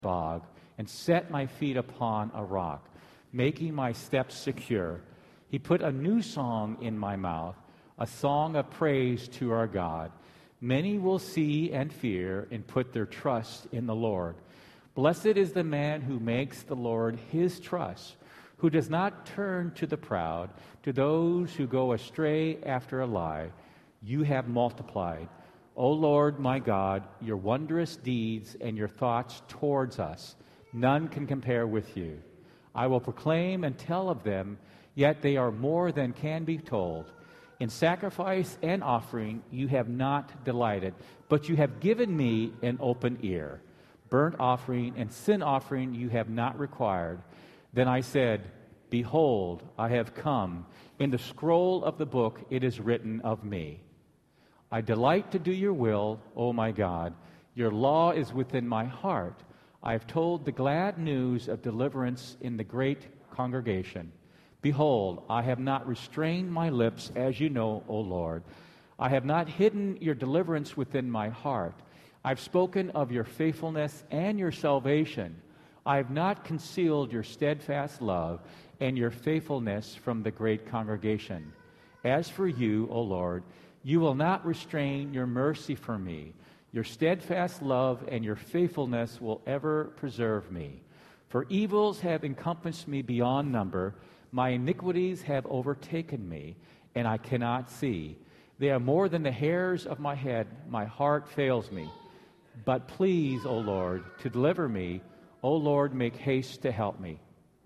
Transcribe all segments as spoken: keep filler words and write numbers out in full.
bog and set my feet upon a rock, making my steps secure. He put a new song in my mouth, a song of praise to our God. Many will see and fear and put their trust in the Lord. Blessed is the man who makes the Lord his trust, who does not turn to the proud, to those who go astray after a lie. You have multiplied, O Lord my God, your wondrous deeds and your thoughts towards us. None can compare with you. I will proclaim and tell of them, yet they are more than can be told. In sacrifice and offering you have not delighted, but you have given me an open ear. Burnt offering and sin offering you have not required. Then I said, Behold, I have come. In the scroll of the book it is written of me. I delight to do your will, O my God. Your law is within my heart. I have told the glad news of deliverance in the great congregation. Behold, I have not restrained my lips, as you know, O Lord. I have not hidden your deliverance within my heart. I've spoken of your faithfulness and your salvation. I have not concealed your steadfast love and your faithfulness from the great congregation. As for you, O Lord, you will not restrain your mercy from me. Your steadfast love and your faithfulness will ever preserve me. For evils have encompassed me beyond number. My iniquities have overtaken me, and I cannot see. They are more than the hairs of my head. My heart fails me. But please, O Lord, to deliver me. O Lord, make haste to help me.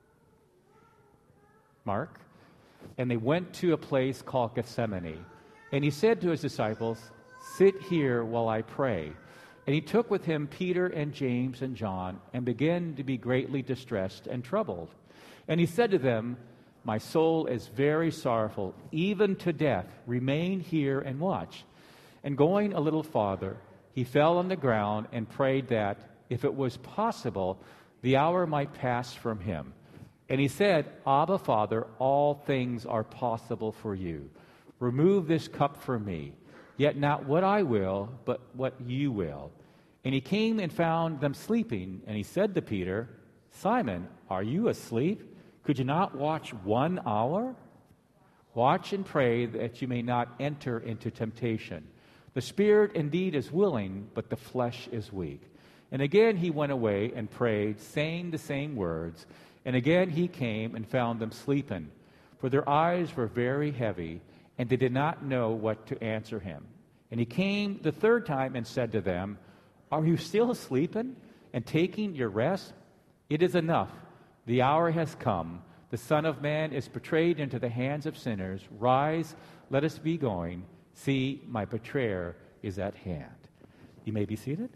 Mark. And they went to a place called Gethsemane. And he said to his disciples, Sit here while I pray. And he took with him Peter and James and John, and began to be greatly distressed and troubled. And he said to them, My soul is very sorrowful, even to death. Remain here and watch. And going a little farther, he fell on the ground and prayed that, if it was possible, the hour might pass from him. And he said, Abba, Father, all things are possible for you. Remove this cup from me. Yet not what I will, but what you will. And he came and found them sleeping. And he said to Peter, Simon, are you asleep? Could you not watch one hour? Watch and pray that you may not enter into temptation. The spirit indeed is willing, but the flesh is weak. And again he went away and prayed, saying the same words. And again he came and found them sleeping, for their eyes were very heavy, and they did not know what to answer him. And he came the third time and said to them, Are you still sleeping and taking your rest? It is enough. The hour has come. The Son of Man is betrayed into the hands of sinners. Rise, let us be going. See, my betrayer is at hand. You may be seated.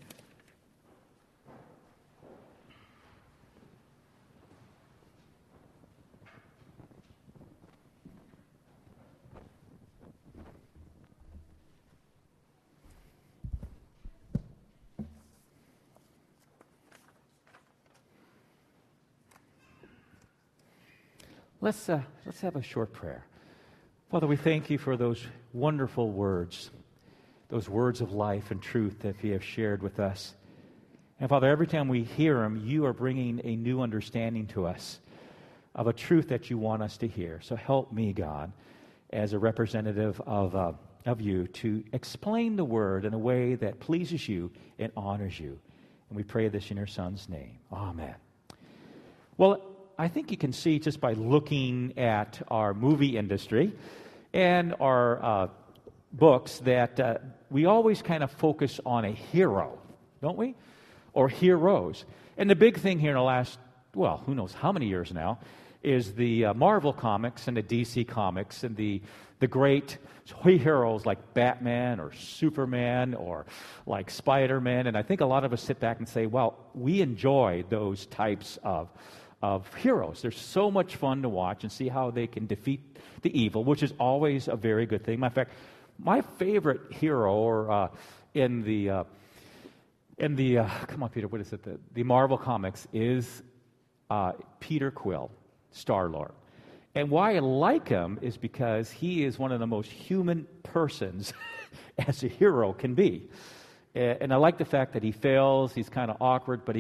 Let's, uh, let's have a short prayer. Father, we thank you for those wonderful words, those words of life and truth that you have shared with us. And Father, every time we hear them, you are bringing a new understanding to us of a truth that you want us to hear. So help me, God, as a representative of, uh, of you, to explain the word in a way that pleases you and honors you. And we pray this in your Son's name. Amen. Well, I think you can see just by looking at our movie industry and our uh, books that uh, we always kind of focus on a hero, don't we? Or heroes. And the big thing here in the last, well, who knows how many years now, is the uh, Marvel comics and the D C comics and the the great heroes like Batman or Superman or like Spider-Man. And I think a lot of us sit back and say, well, we enjoy those types of of heroes. They're so much fun to watch and see how they can defeat the evil, which is always a very good thing. Matter of fact, my favorite hero or uh, in the uh, in the uh, come on, Peter, what is it? The, the Marvel comics is uh, Peter Quill, Star-Lord. And why I like him is because he is one of the most human persons as a hero can be. And I like the fact that he fails. He's kind of awkward, but he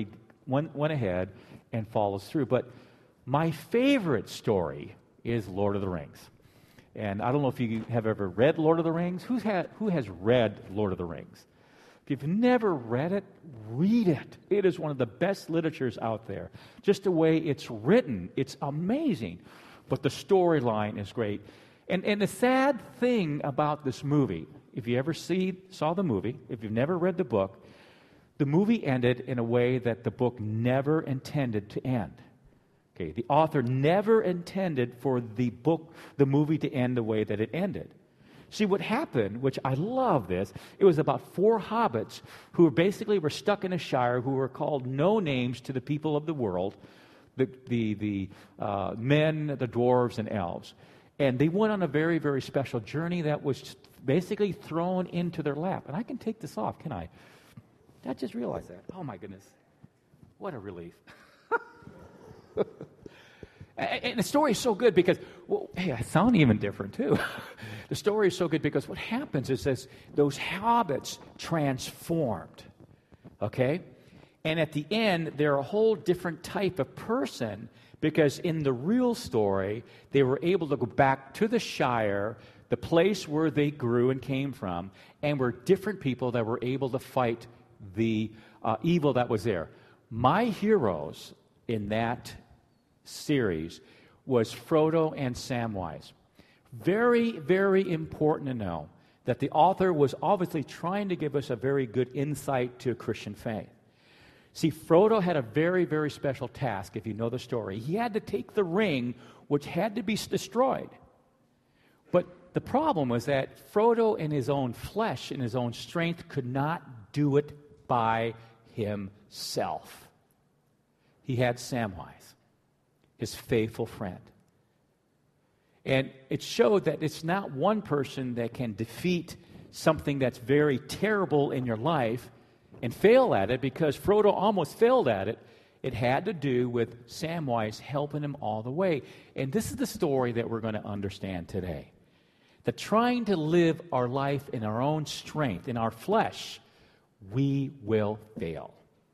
went, went ahead and follows through. But my favorite story is Lord of the Rings. And I don't know if you have ever read Lord of the Rings. Who's had, who has read Lord of the Rings? If you've never read it, read it. It is one of the best literatures out there. Just the way it's written, it's amazing. But the storyline is great. And, and the sad thing about this movie, if you ever see, saw the movie, if you've never read the book, the movie ended in a way that the book never intended to end. Okay, the author never intended for the book, the movie to end the way that it ended. See, what happened, which I love this, it was about four hobbits who were basically were stuck in a shire who were called no names to the people of the world, the, the, the uh, men, the dwarves, and elves. And they went on a very, very special journey that was basically thrown into their lap. And I can take this off, can I? I just realized that. Oh, my goodness. What a relief. And the story is so good because, well, hey, I sound even different too. The story is so good because what happens is this, those hobbits transformed, okay? And at the end, they're a whole different type of person because in the real story, they were able to go back to the Shire, the place where they grew and came from, and were different people that were able to fight the uh, evil that was there. My heroes in that series was Frodo and Samwise. Very, very important to know that the author was obviously trying to give us a very good insight to Christian faith. See, Frodo had a very, very special task, if you know the story. He had to take the ring, which had to be destroyed. But the problem was that Frodo, in his own flesh, in his own strength, could not do it by himself. He had Samwise, his faithful friend. And it showed that it's not one person that can defeat something that's very terrible in your life and fail at it, because Frodo almost failed at it. It had to do with Samwise helping him all the way. And this is the story that we're going to understand today. That trying to live our life in our own strength, in our flesh, we will fail.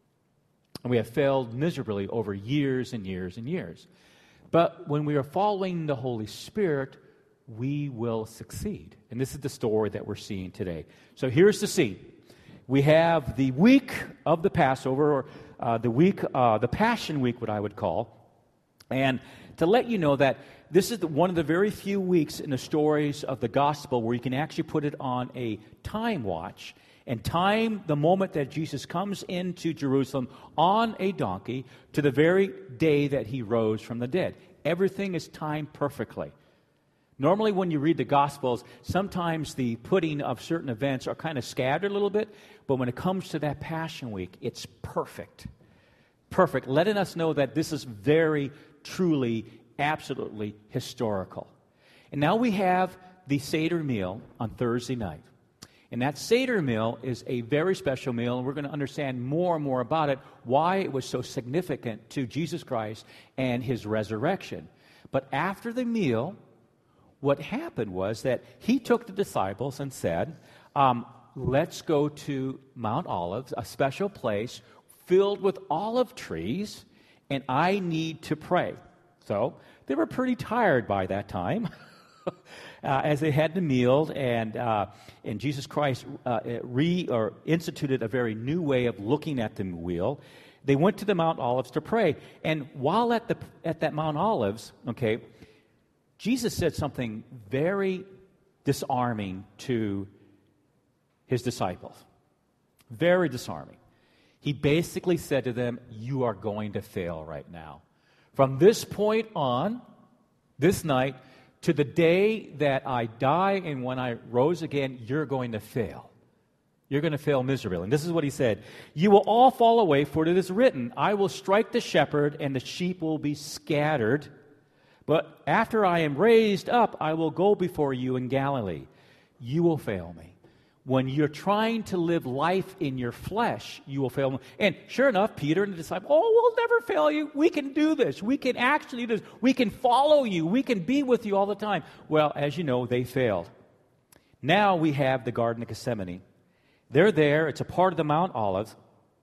And we have failed miserably over years and years and years. But when we are following the Holy Spirit, we will succeed. And this is the story that we're seeing today. So here's the scene. We have the week of the Passover, or uh, the week, uh, the Passion Week, what I would call. And to let you know that this is the, one of the very few weeks in the stories of the gospel where you can actually put it on a time watch and time the moment that Jesus comes into Jerusalem on a donkey to the very day that he rose from the dead. Everything is timed perfectly. Normally when you read the Gospels, sometimes the putting of certain events are kind of scattered a little bit, but when it comes to that Passion Week, it's perfect. Perfect, letting us know that this is very, truly, absolutely historical. And now we have the Seder meal on Thursday night. And that Seder meal is a very special meal, and we're going to understand more and more about it, why it was so significant to Jesus Christ and his resurrection. But after the meal, what happened was that he took the disciples and said, um, let's go to Mount Olives, a special place filled with olive trees, and I need to pray. So they were pretty tired by that time. Uh, as they had the meal, and uh, and Jesus Christ uh, re or instituted a very new way of looking at the wheel. They went to the Mount Olives to pray, and while at the at that Mount Olives, okay, Jesus said something very disarming to his disciples. Very disarming. He basically said to them, "You are going to fail right now. From this point on, this night, to the day that I die and when I rose again, you're going to fail. You're going to fail miserably." And this is what he said. "You will all fall away, for it is written, I will strike the shepherd, and the sheep will be scattered. But after I am raised up, I will go before you in Galilee. You will fail me." When you're trying to live life in your flesh, you will fail. And sure enough, Peter and the disciples, "Oh, we'll never fail you. We can do this. We can actually do this. We can follow you. We can be with you all the time." Well, as you know, they failed. Now we have the Garden of Gethsemane. They're there. It's a part of the Mount Olives.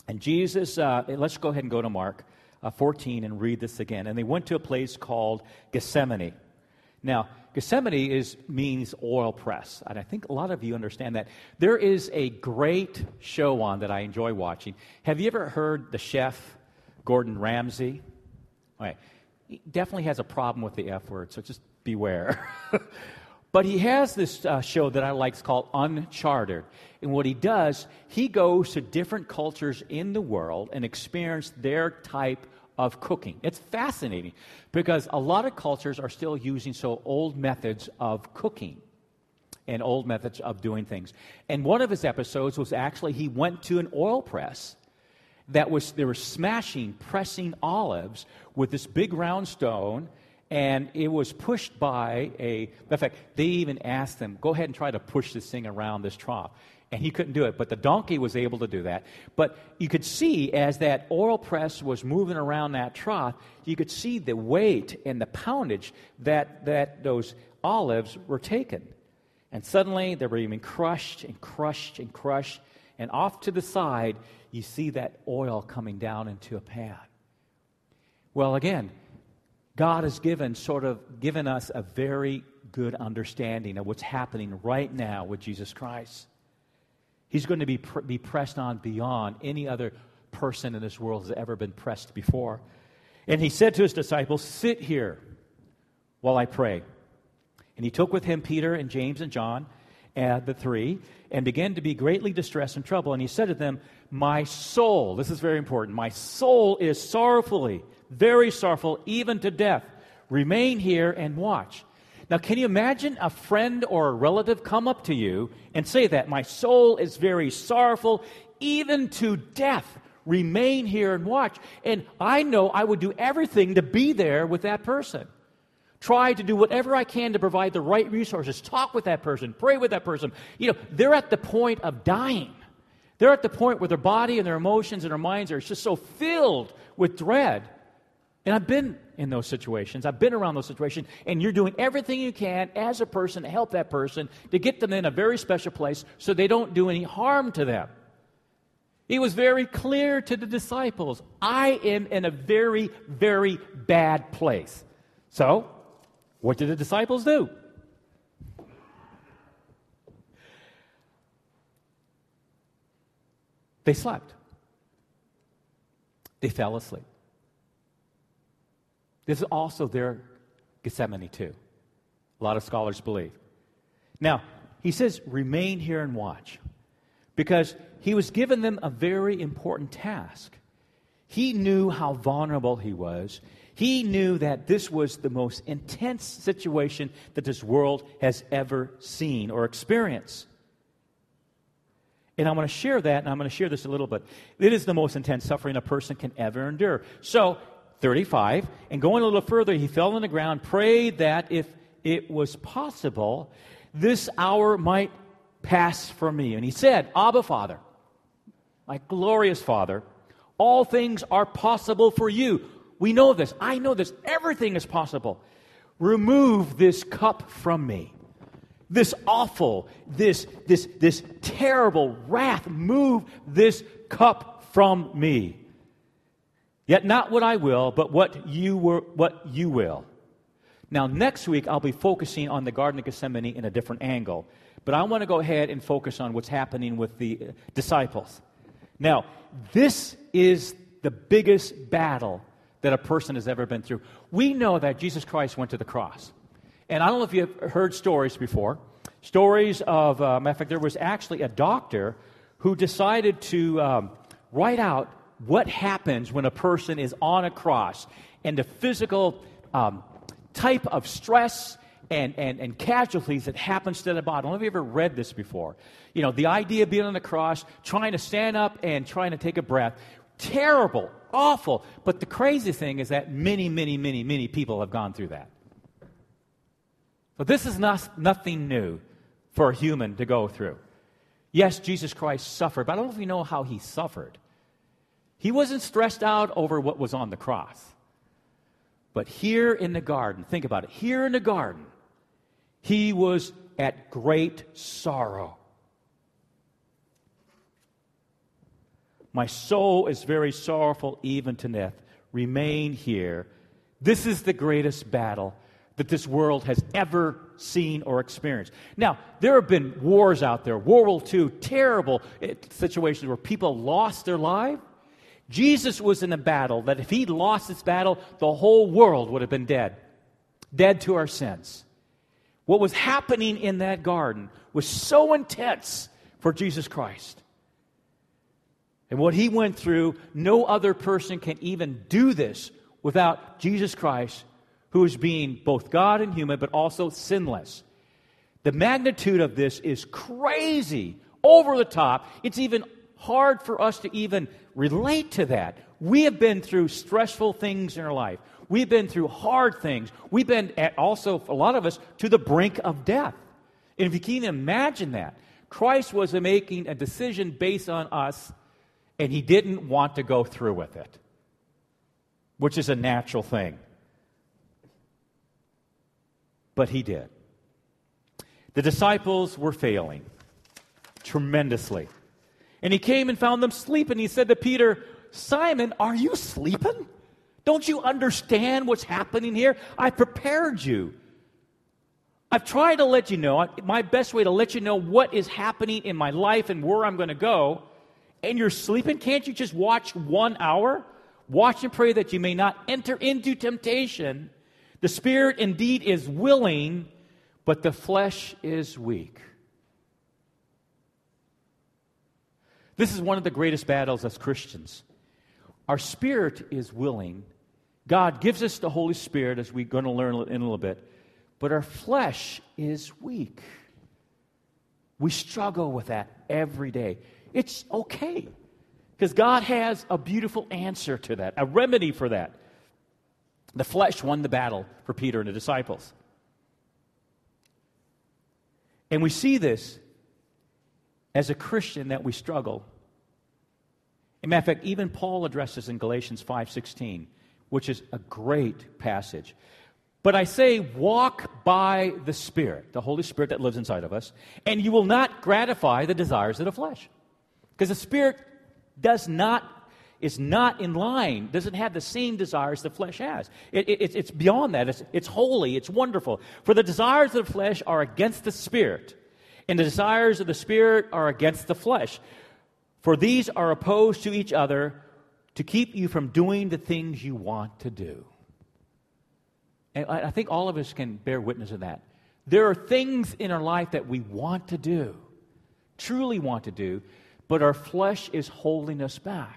And Jesus, uh, let's go ahead and go to Mark uh, fourteen and read this again. And they went to a place called Gethsemane. Now, Gethsemane is means oil press, and I think a lot of you understand that. There is a great show on that I enjoy watching. Have you ever heard the chef, Gordon Ramsay? All right. He definitely has a problem with the F word, so just beware. But he has this uh, show that I like called Uncharted. And what he does, he goes to different cultures in the world and experiences their type of cooking. It's fascinating because a lot of cultures are still using so old methods of cooking and old methods of doing things. And one of his episodes was actually he went to an oil press that was, they were smashing, pressing olives with this big round stone, and it was pushed by a, in fact, they even asked him, go ahead and try to push this thing around this trough. And he couldn't do it, but the donkey was able to do that. But you could see as that oil press was moving around that trough, you could see the weight and the poundage that, that those olives were taken. And suddenly they were even crushed and crushed and crushed. And off to the side, you see that oil coming down into a pan. Well, again, God has given sort of given us a very good understanding of what's happening right now with Jesus Christ. He's going to be pr- be pressed on beyond any other person in this world has ever been pressed before. And he said to his disciples, sit here while I pray. And he took with him Peter and James and John, uh, the three, and began to be greatly distressed and troubled. And he said to them, my soul, this is very important, my soul is sorrowfully, very sorrowful, even to death. Remain here and watch. Now, can you imagine a friend or a relative come up to you and say that? My soul is very sorrowful, even to death. Remain here and watch. And I know I would do everything to be there with that person. Try to do whatever I can to provide the right resources. Talk with that person. Pray with that person. You know, they're at the point of dying. They're at the point where their body and their emotions and their minds are just so filled with dread. And I've been in those situations. I've been around those situations. And you're doing everything you can as a person to help that person to get them in a very special place so they don't do any harm to them. He was very clear to the disciples, I am in a very, very bad place. So, what did the disciples do? They slept. They fell asleep. This is also their Gethsemane too. A lot of scholars believe. Now, he says, remain here and watch. Because he was given them a very important task. He knew how vulnerable he was. He knew that this was the most intense situation that this world has ever seen or experienced. And I'm going to share that, and I'm going to share this a little bit. It is the most intense suffering a person can ever endure. So, thirty-five, and going a little further, he fell on the ground, prayed that if it was possible, this hour might pass from me. And he said, Abba, Father, my glorious Father, all things are possible for you. We know this. I know this. Everything is possible. Remove this cup from me. This awful, this, this, this terrible wrath, move this cup from me. Yet not what I will, but what you were, what you will. Now, next week, I'll be focusing on the Garden of Gethsemane in a different angle. But I want to go ahead and focus on what's happening with the disciples. Now, this is the biggest battle that a person has ever been through. We know that Jesus Christ went to the cross. And I don't know if you've heard stories before. Stories of, uh, matter of fact, there was actually a doctor who decided to um, write out what happens when a person is on a cross and the physical um, type of stress and, and, and casualties that happens to the body. I don't know if you've ever read this before. You know, the idea of being on the cross, trying to stand up and trying to take a breath. Terrible, awful. But the crazy thing is that many, many, many, many people have gone through that. So this is not, nothing new for a human to go through. Yes, Jesus Christ suffered, but I don't know if you know how he suffered. He wasn't stressed out over what was on the cross. But here in the garden, think about it, here in the garden, he was at great sorrow. My soul is very sorrowful even to death. Remain here. This is the greatest battle that this world has ever seen or experienced. Now, there have been wars out there, World War Two, terrible situations where people lost their life. Jesus was in a battle that if he'd lost this battle, the whole world would have been dead. Dead to our sins. What was happening in that garden was so intense for Jesus Christ. And what he went through, no other person can even do this without Jesus Christ, who is being both God and human, but also sinless. The magnitude of this is crazy, over the top. It's even hard for us to even relate to that. We have been through stressful things in our life. We've been through hard things. We've been at also, a lot of us, to the brink of death. And if you can imagine that, Christ was making a decision based on us, and he didn't want to go through with it, which is a natural thing. But he did. The disciples were failing tremendously. And he came and found them sleeping. He said to Peter, Simon, are you sleeping? Don't you understand what's happening here? I prepared you. I've tried to let you know, my best way to let you know what is happening in my life and where I'm going to go, and you're sleeping? Can't you just watch one hour? Watch and pray that you may not enter into temptation. The spirit indeed is willing, but the flesh is weak. This is one of the greatest battles as Christians. Our spirit is willing. God gives us the Holy Spirit, as we're going to learn in a little bit, but our flesh is weak. We struggle with that every day. It's okay, because God has a beautiful answer to that, a remedy for that. The flesh won the battle for Peter and the disciples. And we see this as a Christian that we struggle. As a matter of fact, even Paul addresses in Galatians five sixteen, which is a great passage. But I say, walk by the Spirit, the Holy Spirit that lives inside of us, and you will not gratify the desires of the flesh. Because the Spirit does not, is not in line, doesn't have the same desires the flesh has. It, it, it's beyond that. It's, it's holy. It's wonderful. For the desires of the flesh are against the Spirit, and the desires of the Spirit are against the flesh. For these are opposed to each other to keep you from doing the things you want to do. And I, I think all of us can bear witness of that. There are things in our life that we want to do, truly want to do, but our flesh is holding us back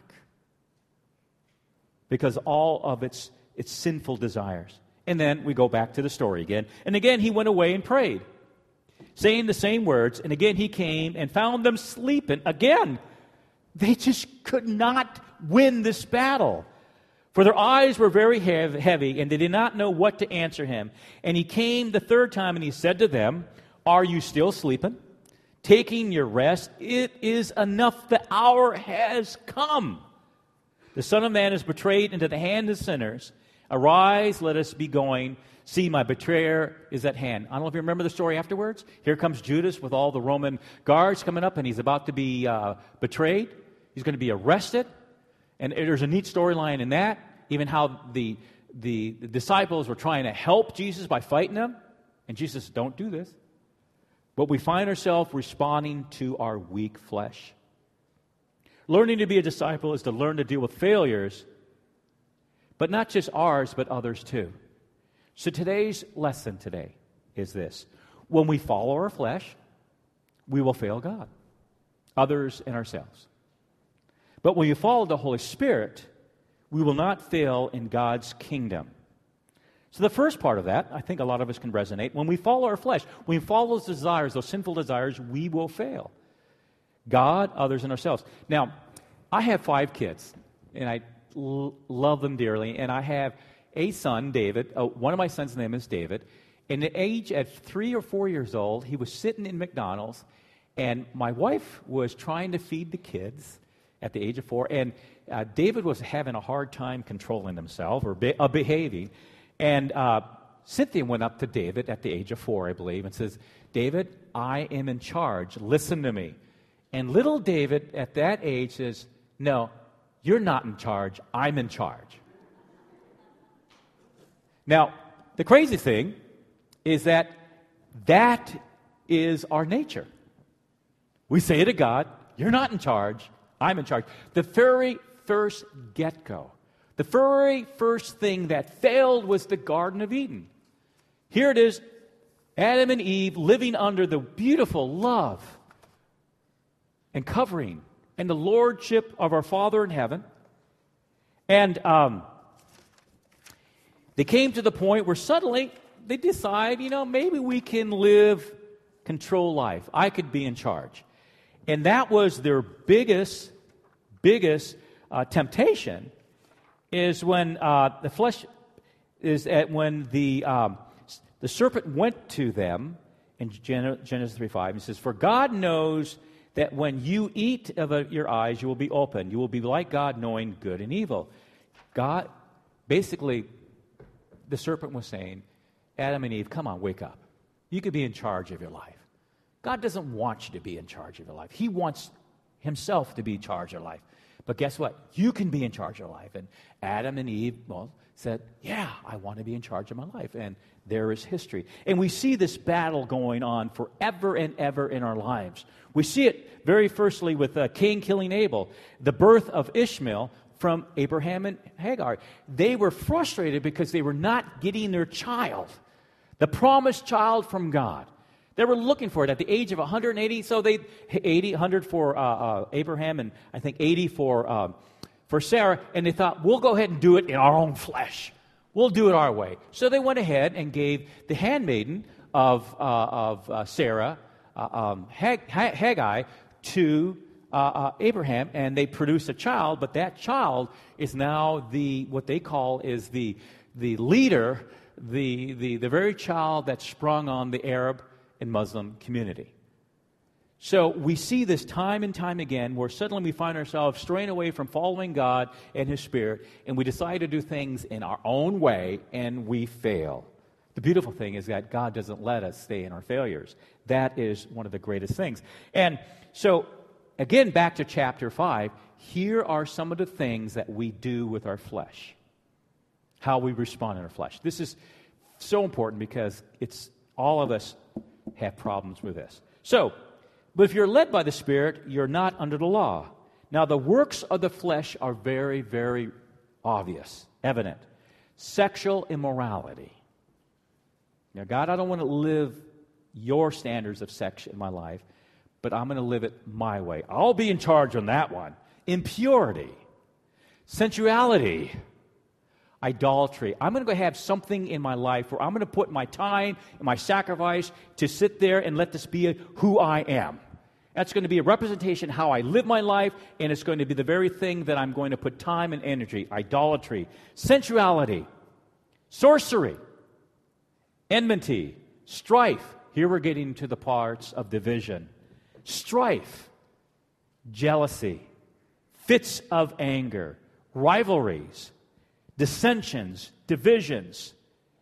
because all of its, its sinful desires. And then we go back to the story again. And again, he went away and prayed, saying the same words. And again, he came and found them sleeping. Again, they just could not win this battle. For their eyes were very heavy, and they did not know what to answer him. And he came the third time, and he said to them, are you still sleeping? Taking your rest? It is enough. The hour has come. The Son of Man is betrayed into the hand of sinners. Arise, let us be going. See, my betrayer is at hand. I don't know if you remember the story afterwards. Here comes Judas with all the Roman guards coming up, and he's about to be uh, betrayed. He's going to be arrested. And there's a neat storyline in that, even how the, the, the disciples were trying to help Jesus by fighting him. And Jesus said, don't do this. But we find ourselves responding to our weak flesh. Learning to be a disciple is to learn to deal with failures, but not just ours, but others too. So today's lesson today is this. When we follow our flesh, we will fail God, others, and ourselves. But when you follow the Holy Spirit, we will not fail in God's kingdom. So the first part of that, I think a lot of us can resonate. When we follow our flesh, when we follow those desires, those sinful desires, we will fail. God, others, and ourselves. Now, I have five kids, and I l- love them dearly. And I have a son, David. Uh, one of my sons' name is David. And at age at three or four years old, he was sitting in McDonald's, and my wife was trying to feed the kids at the age of four, and uh, David was having a hard time controlling himself or be- uh, behaving. And uh, Cynthia went up to David at the age of four, I believe, and says, David, I am in charge. Listen to me. And little David at that age says, No, you're not in charge. I'm in charge. Now, the crazy thing is that that is our nature. We say to God, you're not in charge. I'm in charge. The very first get-go, the very first thing that failed was the Garden of Eden. Here it is, Adam and Eve living under the beautiful love and covering and the lordship of our Father in heaven. And um, they came to the point where suddenly they decide, you know, maybe we can live, control life. I could be in charge. And that was their biggest, biggest uh, temptation, is when uh, the flesh, is at when the um, the serpent went to them in Genesis three five. He says, "For God knows that when you eat of a, your eyes, you will be open. You will be like God, knowing good and evil." God, basically, the serpent was saying, Adam and Eve, come on, wake up. You could be in charge of your life. God doesn't want you to be in charge of your life. He wants himself to be in charge of your life. But guess what? You can be in charge of your life. And Adam and Eve, well, said, yeah, I want to be in charge of my life. And there is history. And we see this battle going on forever and ever in our lives. We see it very firstly with uh, Cain killing Abel, the birth of Ishmael from Abraham and Hagar. They were frustrated because they were not getting their child, the promised child from God. They were looking for it at the age of one hundred eighty. So they eighty, one hundred for uh, uh, Abraham, and I think eighty for uh, for Sarah. And they thought, we'll go ahead and do it in our own flesh. We'll do it our way. So they went ahead and gave the handmaiden of uh, of uh, Sarah, uh, um, Hag- Haggai, to uh, uh, Abraham, and they produced a child. But that child is now the what they call is the the leader, the the the very child that sprung on the Arab and Muslim community. So we see this time and time again where suddenly we find ourselves straying away from following God and His Spirit, and we decide to do things in our own way, and we fail. The beautiful thing is that God doesn't let us stay in our failures. That is one of the greatest things. And so, again, back to chapter five, here are some of the things that we do with our flesh, how we respond in our flesh. This is so important because it's all of us have problems with this. So, but if you're led by the Spirit, you're not under the law. Now, the works of the flesh are very, very obvious, evident. Sexual immorality. Now, God, I don't want to live your standards of sex in my life, but I'm going to live it my way. I'll be in charge on that one. Impurity. Sensuality. Idolatry. I'm going to go have something in my life where I'm going to put my time and my sacrifice to sit there and let this be who I am. That's going to be a representation of how I live my life, and it's going to be the very thing that I'm going to put time and energy. Idolatry. Sensuality. Sorcery. Enmity. Strife. Here we're getting to the parts of division. Strife. Jealousy. Fits of anger. Rivalries. Dissensions, divisions.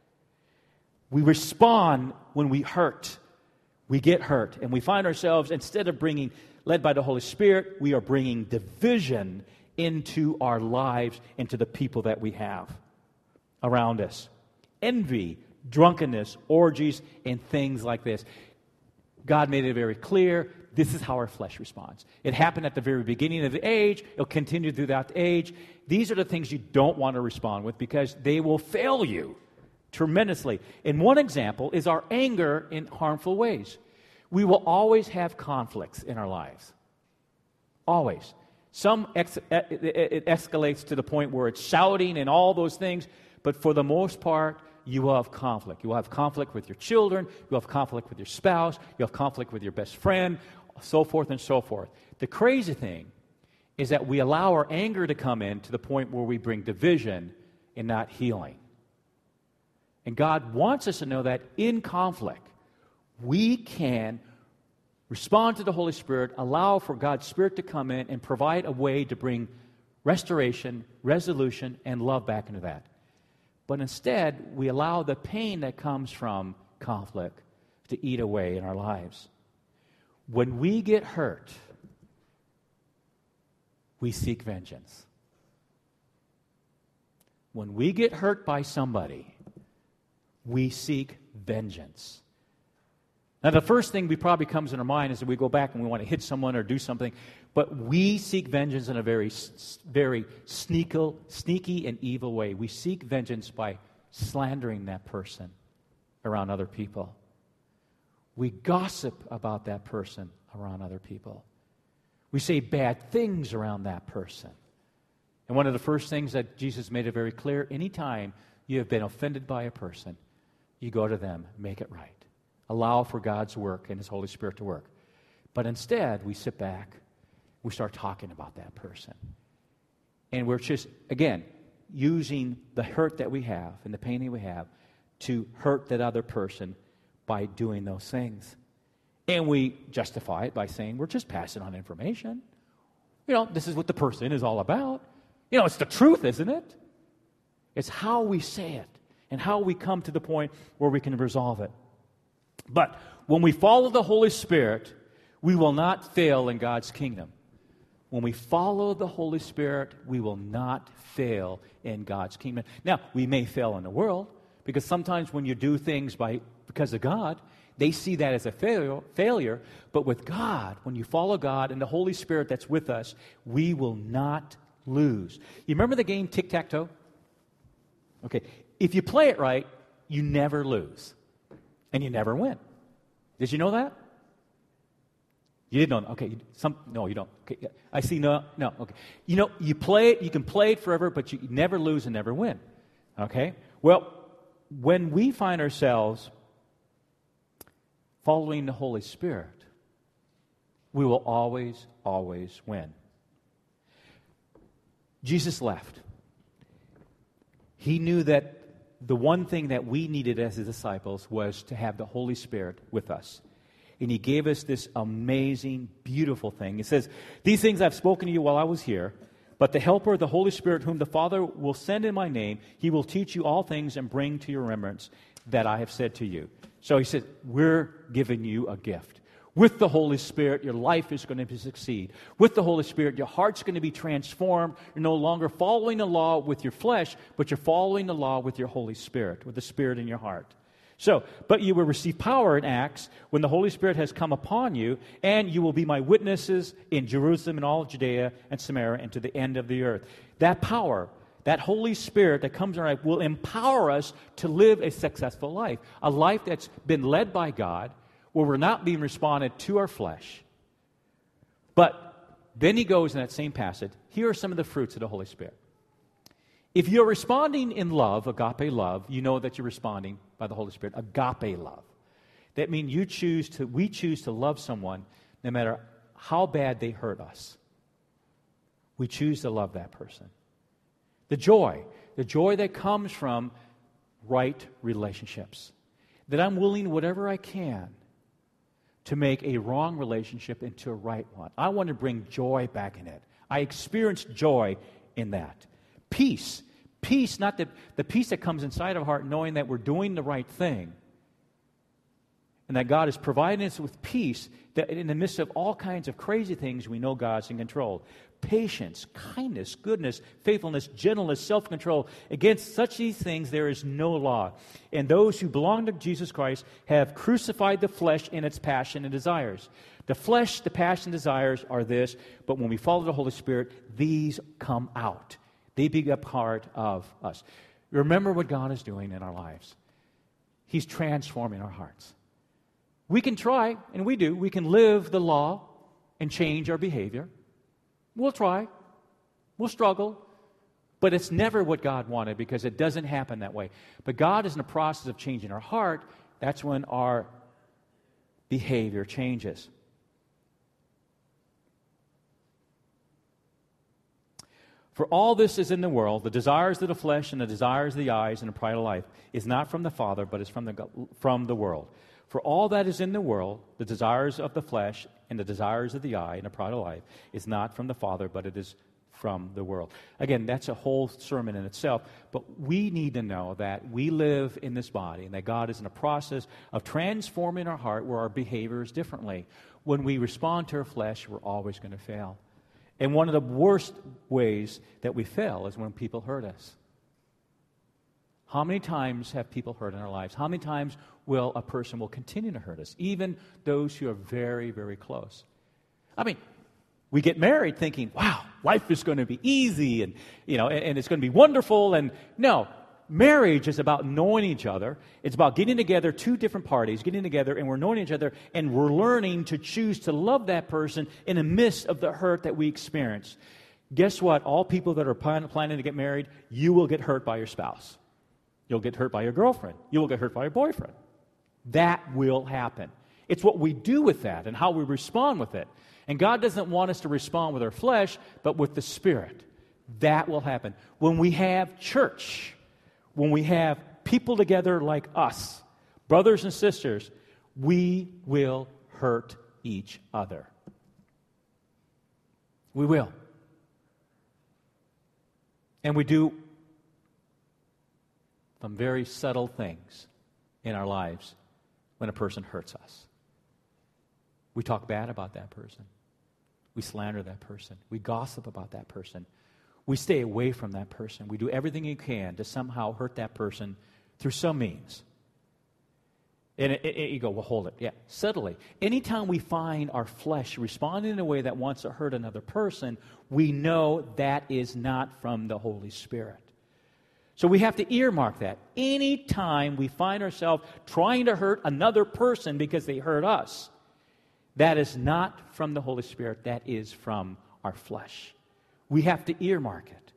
We respond when we hurt. We get hurt. And we find ourselves, instead of bringing, led by the Holy Spirit, we are bringing division into our lives, into the people that we have around us. Envy, drunkenness, orgies, and things like this. God made it very clear. This is how our flesh responds. It happened at the very beginning of the age. It'll continue throughout the age. These are the things you don't want to respond with because they will fail you tremendously. And one example is our anger in harmful ways. We will always have conflicts in our lives. Always. Some ex- it escalates to the point where it's shouting and all those things, but for the most part, you will have conflict. You will have conflict with your children. You'll have conflict with your spouse. You'll have conflict with your best friend, so forth and so forth. The crazy thing is that we allow our anger to come in to the point where we bring division and not healing. And God wants us to know that in conflict, we can respond to the Holy Spirit, allow for God's Spirit to come in and provide a way to bring restoration, resolution, and love back into that. But instead, we allow the pain that comes from conflict to eat away in our lives. When we get hurt, we seek vengeance. When we get hurt by somebody, we seek vengeance. Now, the first thing we probably comes in our mind is that we go back and we want to hit someone or do something, but we seek vengeance in a very, very sneaky, sneaky and evil way. We seek vengeance by slandering that person around other people. We gossip about that person around other people. We say bad things around that person. And one of the first things that Jesus made it very clear, anytime you have been offended by a person, you go to them, make it right. Allow for God's work and His Holy Spirit to work. But instead, we sit back, we start talking about that person. And we're just, again, using the hurt that we have and the pain that we have to hurt that other person by doing those things. And we justify it by saying, we're just passing on information. You know, this is what the person is all about. You know, it's the truth, isn't it? It's how we say it and how we come to the point where we can resolve it. But when we follow the Holy Spirit, we will not fail in God's kingdom. When we follow the Holy Spirit, we will not fail in God's kingdom. Now, we may fail in the world, because sometimes when you do things by because of God, they see that as a failure, failure. But with God, when you follow God and the Holy Spirit that's with us, we will not lose. You remember the game Tic-Tac-Toe? Okay, if you play it right, you never lose. And you never win. Did you know that? You didn't know. Okay, some no, you don't. Okay, I see. No, no. Okay, you know, you play it. You can play it forever, but you never lose and never win. Okay. Well, when we find ourselves following the Holy Spirit, we will always, always win. Jesus left. He knew that the one thing that we needed as His disciples was to have the Holy Spirit with us. And He gave us this amazing, beautiful thing. He says, "These things I've spoken to you while I was here, but the Helper, the Holy Spirit, whom the Father will send in my name, He will teach you all things and bring to your remembrance that I have said to you." So He said, we're giving you a gift. With the Holy Spirit, your life is going to succeed. With the Holy Spirit, your heart's going to be transformed. You're no longer following the law with your flesh, but you're following the law with your Holy Spirit, with the Spirit in your heart. So, but you will receive power in Acts when the Holy Spirit has come upon you, and you will be my witnesses in Jerusalem and all of Judea and Samaria and to the end of the earth. That power, that Holy Spirit that comes in our life will empower us to live a successful life, a life that's been led by God, where we're not being responded to our flesh. But then he goes in that same passage, here are some of the fruits of the Holy Spirit. If you're responding in love, agape love, you know that you're responding by the Holy Spirit, agape love. That means you choose to, we choose to love someone no matter how bad they hurt us. We choose to love that person. The joy, the joy that comes from right relationships. That I'm willing whatever I can to make a wrong relationship into a right one. I want to bring joy back in it. I experience joy in that. Peace. Peace, not the, the peace that comes inside our heart, knowing that we're doing the right thing. And that God is providing us with peace, that in the midst of all kinds of crazy things, we know God's in control. Patience, kindness, goodness, faithfulness, gentleness, self-control. Against such these things there is no law. And those who belong to Jesus Christ have crucified the flesh in its passion and desires. The flesh, the passion, desires are this, but when we follow the Holy Spirit, these come out. They be a part of us. Remember what God is doing in our lives. He's transforming our hearts. We can try, and we do, we can live the law and change our behavior. We'll try. We'll struggle. But it's never what God wanted because it doesn't happen that way. But God is in the process of changing our heart. That's when our behavior changes. For all this is in the world, the desires of the flesh and the desires of the eyes and the pride of life is not from the Father, but is from the, from the world. For all that is in the world, the desires of the flesh and the desires of the eye and the pride of life, is not from the Father, but it is from the world. Again, that's a whole sermon in itself, but we need to know that we live in this body and that God is in a process of transforming our heart where our behavior is differently. When we respond to our flesh, we're always going to fail. And one of the worst ways that we fail is when people hurt us. How many times have people hurt in our lives? How many times will a person will continue to hurt us, even those who are very, very close? I mean, we get married thinking, wow, life is going to be easy and, you know, and, and it's going to be wonderful. And no, marriage is about knowing each other. It's about getting together, two different parties, getting together, and we're knowing each other, and we're learning to choose to love that person in the midst of the hurt that we experience. Guess what? All people that are plan- planning to get married, you will get hurt by your spouse. You'll get hurt by your girlfriend. You will get hurt by your boyfriend. That will happen. It's what we do with that and how we respond with it. And God doesn't want us to respond with our flesh, but with the Spirit. That will happen. When we have church, when we have people together like us, brothers and sisters, we will hurt each other. We will. And we do some very subtle things in our lives when a person hurts us. We talk bad about that person. We slander that person. We gossip about that person. We stay away from that person. We do everything we can to somehow hurt that person through some means. And it, it, you go, well, hold it. Yeah, subtly. Anytime we find our flesh responding in a way that wants to hurt another person, we know that is not from the Holy Spirit. So we have to earmark that. Anytime we find ourselves trying to hurt another person because they hurt us, that is not from the Holy Spirit. That is from our flesh. We have to earmark it.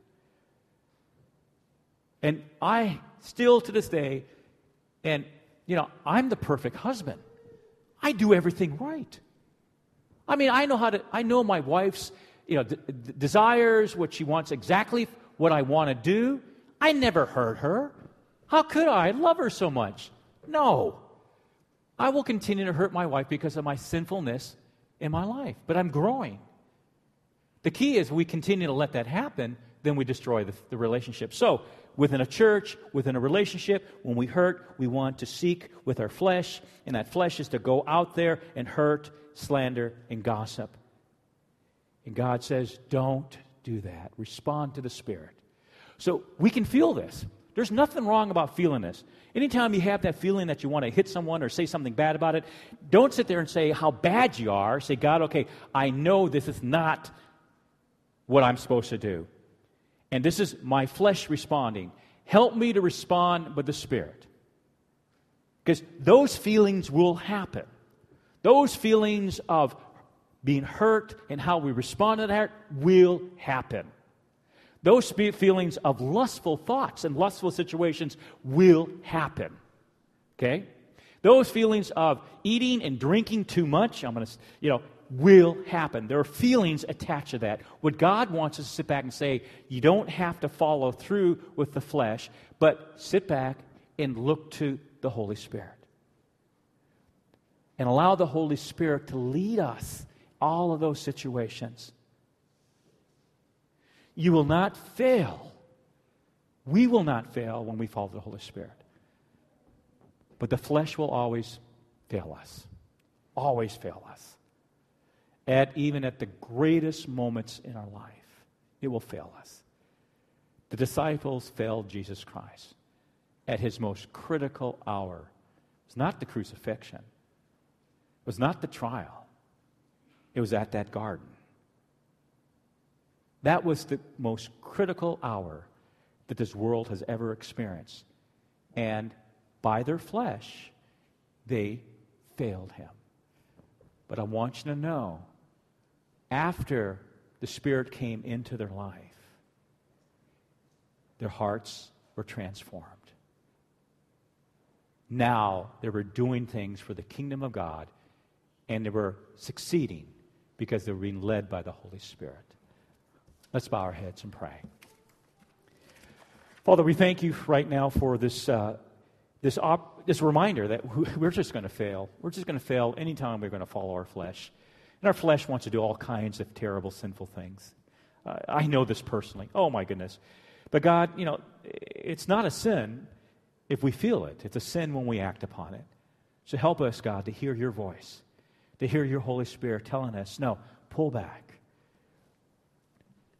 And I still to this day, and you know, I'm the perfect husband. I do everything right. I mean, I know how to, I know my wife's, you know, d- d- desires, what she wants, exactly what I want to do. I never hurt her. How could I? I love her so much. No. I will continue to hurt my wife because of my sinfulness in my life. But I'm growing. The key is we continue to let that happen, then we destroy the, the relationship. So, within a church, within a relationship, when we hurt, we want to seek with our flesh, and that flesh is to go out there and hurt, slander, and gossip. And God says, don't do that. Respond to the Spirit. So we can feel this. There's nothing wrong about feeling this. Anytime you have that feeling that you want to hit someone or say something bad about it, don't sit there and say how bad you are. Say, God, okay, I know this is not what I'm supposed to do. And this is my flesh responding. Help me to respond with the Spirit. Because those feelings will happen. Those feelings of being hurt and how we respond to that will happen. Those feelings of lustful thoughts and lustful situations will happen. Okay? Those feelings of eating and drinking too much, I'm going to, you know, will happen. There are feelings attached to that. What God wants us to sit back and say, you don't have to follow through with the flesh, but sit back and look to the Holy Spirit. And allow the Holy Spirit to lead us all of those situations. You will not fail. We will not fail when we follow the Holy Spirit. But the flesh will always fail us. Always fail us. At even at the greatest moments in our life, it will fail us. The disciples failed Jesus Christ at his most critical hour. It was not the crucifixion. It was not the trial. It was at that garden. That was the most critical hour that this world has ever experienced. And by their flesh, they failed him. But I want you to know, after the Spirit came into their life, their hearts were transformed. Now they were doing things for the kingdom of God, and they were succeeding because they were being led by the Holy Spirit. Let's bow our heads and pray. Father, we thank you right now for this uh, this op- this reminder that we're just going to fail. We're just going to fail anytime we're going to follow our flesh. And our flesh wants to do all kinds of terrible, sinful things. Uh, I know this personally. Oh, my goodness. But God, you know, it's not a sin if we feel it. It's a sin when we act upon it. So help us, God, to hear your voice, to hear your Holy Spirit telling us, no, pull back.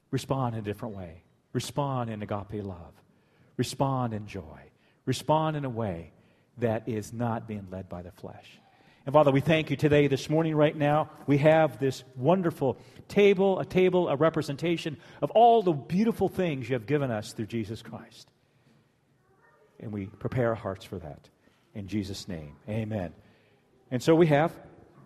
respond in a different way. Respond in agape love. Respond in joy. Respond in a way that is not being led by the flesh. And Father, we thank you today, this morning, right now. We have this wonderful table, a table, a representation of all the beautiful things you have given us through Jesus Christ. And we prepare our hearts for that. In Jesus' name, amen. And so we have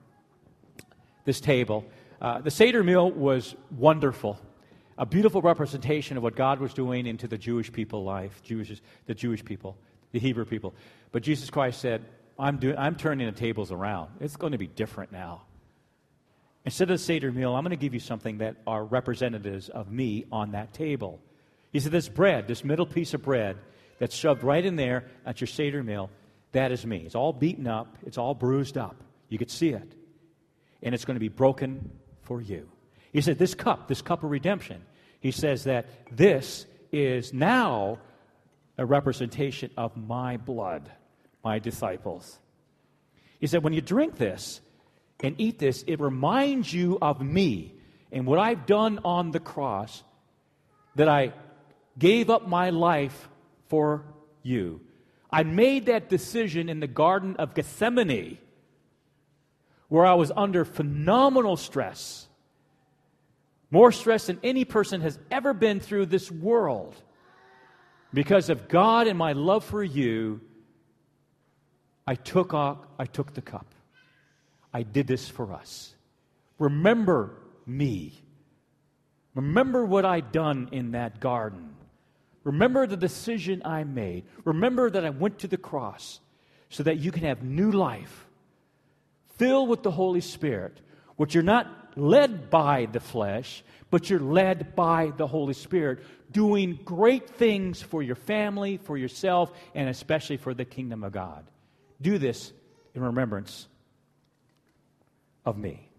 this table. Uh, the Seder meal was wonderful. A beautiful representation of what God was doing into the Jewish people life, Jewish, the Jewish people, the Hebrew people. But Jesus Christ said, I'm, doing, I'm turning the tables around. It's going to be different now. Instead of the Seder meal, I'm going to give you something that are representatives of me on that table. He said, this bread, this middle piece of bread that's shoved right in there at your Seder meal, that is me. It's all beaten up. It's all bruised up. You could see it. And it's going to be broken for you. He said, this cup, this cup of redemption, he says that this is now a representation of my blood, my disciples. He said, when you drink this and eat this, it reminds you of me and what I've done on the cross, that I gave up my life for you. I made that decision in the Garden of Gethsemane, where I was under phenomenal stress, more stress than any person has ever been through this world. Because of God and my love for you, I took off, I took the cup. I did this for us. Remember me. Remember what I'd done in that garden. Remember the decision I made. Remember that I went to the cross so that you can have new life, filled with the Holy Spirit, which you're not led by the flesh, but you're led by the Holy Spirit, doing great things for your family, for yourself, and especially for the kingdom of God. Do this in remembrance of me.